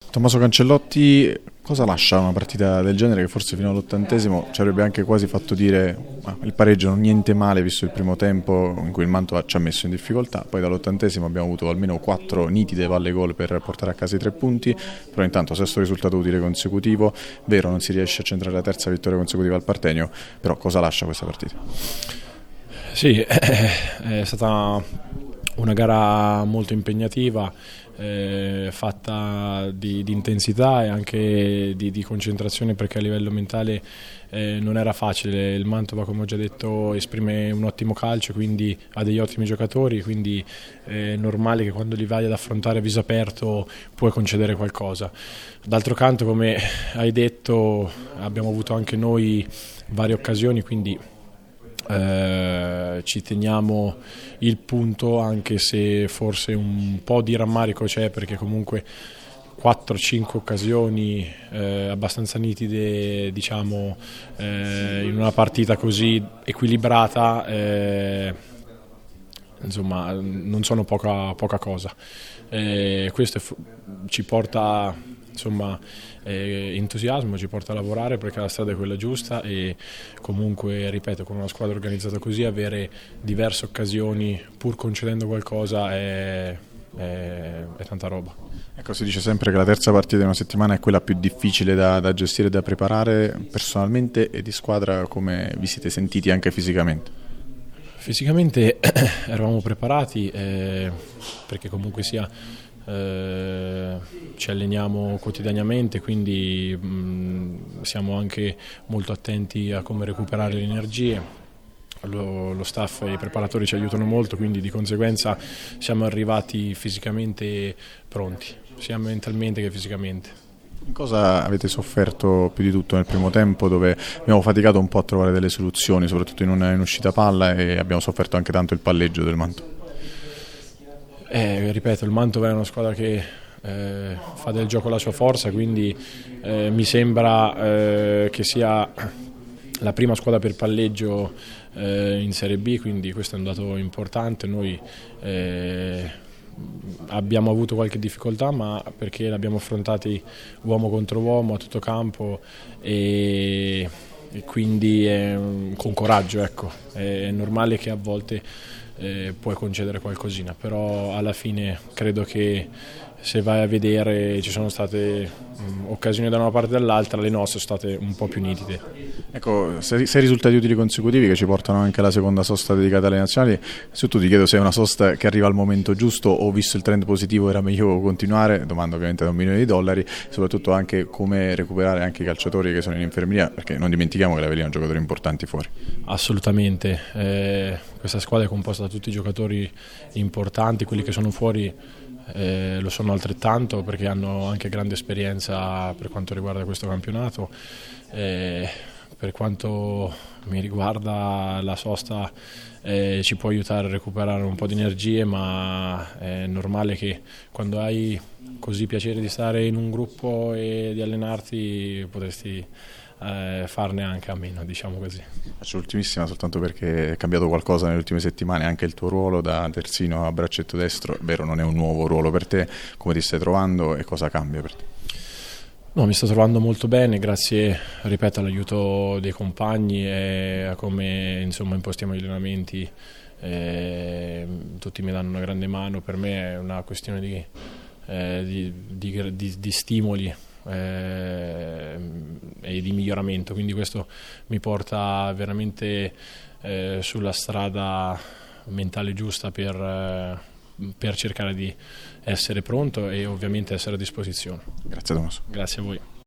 Tommaso Cancellotti, cosa lascia una partita del genere che forse fino all'80° ci avrebbe anche quasi fatto dire il pareggio non niente male visto il primo tempo in cui il Mantova ci ha messo in difficoltà, poi dall'80° abbiamo avuto almeno 4 nitide palle gol per portare a casa i 3 punti, però intanto sesto risultato utile consecutivo, vero non si riesce a centrare la terza vittoria consecutiva al Partenio, però cosa lascia questa partita? Sì, è stata una gara molto impegnativa, fatta di intensità e anche di concentrazione, perché a livello mentale non era facile. Il Mantova, come ho già detto, esprime un ottimo calcio, quindi ha degli ottimi giocatori, quindi è normale che quando li vai ad affrontare a viso aperto puoi concedere qualcosa. D'altro canto, come hai detto, abbiamo avuto anche noi varie occasioni, quindi ci teniamo il punto, anche se forse un po' di rammarico c'è, perché comunque 4-5 occasioni abbastanza nitide, diciamo, in una partita così equilibrata, insomma, non sono poca cosa. Questo ci porta, insomma, entusiasmo, ci porta a lavorare, perché la strada è quella giusta, e comunque, ripeto, con una squadra organizzata così, avere diverse occasioni pur concedendo qualcosa è tanta roba. Ecco, si dice sempre che la terza partita di una settimana è quella più difficile da gestire e da preparare. Personalmente e di squadra, come vi siete sentiti anche fisicamente? Fisicamente eravamo preparati, perché comunque sia ci alleniamo quotidianamente, quindi siamo anche molto attenti a come recuperare le energie. Lo staff e i preparatori ci aiutano molto, quindi di conseguenza siamo arrivati fisicamente pronti, sia mentalmente che fisicamente. Cosa avete sofferto più di tutto nel primo tempo, dove abbiamo faticato un po' a trovare delle soluzioni, soprattutto in uscita palla, e abbiamo sofferto anche tanto il palleggio del Mantova? Ripeto, il Mantova è una squadra che fa del gioco la sua forza, quindi mi sembra che sia la prima squadra per palleggio in Serie B, quindi questo è un dato importante. Noi abbiamo avuto qualche difficoltà, ma perché l'abbiamo affrontati uomo contro uomo a tutto campo, e quindi con coraggio, ecco. È normale che a volte puoi concedere qualcosina, però alla fine credo che, se vai a vedere, ci sono state occasioni da una parte e dall'altra, le nostre sono state un po' più nitide. Ecco, sei risultati utili consecutivi che ci portano anche alla seconda sosta dedicata alle nazionali. Innanzitutto ti chiedo se è una sosta che arriva al momento giusto, o visto il trend positivo era meglio continuare, domanda ovviamente da $1 milione, soprattutto anche come recuperare anche i calciatori che sono in infermeria, perché non dimentichiamo che l'Avellino ha giocatori importanti fuori. Assolutamente, questa squadra è composta da tutti i giocatori importanti, quelli che sono fuori lo sono altrettanto, perché hanno anche grande esperienza per quanto riguarda questo campionato. Per quanto mi riguarda, la sosta ci può aiutare a recuperare un po' di energie, ma è normale che quando hai così piacere di stare in un gruppo e di allenarti, potresti farne anche a meno, diciamo così. Faccio l'ultimissima soltanto perché è cambiato qualcosa nelle ultime settimane, anche il tuo ruolo da terzino a braccetto destro, è vero, non è un nuovo ruolo per te, come ti stai trovando e cosa cambia per te? No, mi sto trovando molto bene, grazie, ripeto, all'aiuto dei compagni e a come, insomma, impostiamo gli allenamenti. Tutti mi danno una grande mano. Per me è una questione di stimoli e di miglioramento, quindi questo mi porta veramente sulla strada mentale giusta per cercare di essere pronto e ovviamente essere a disposizione. Grazie Tommaso. Grazie a voi.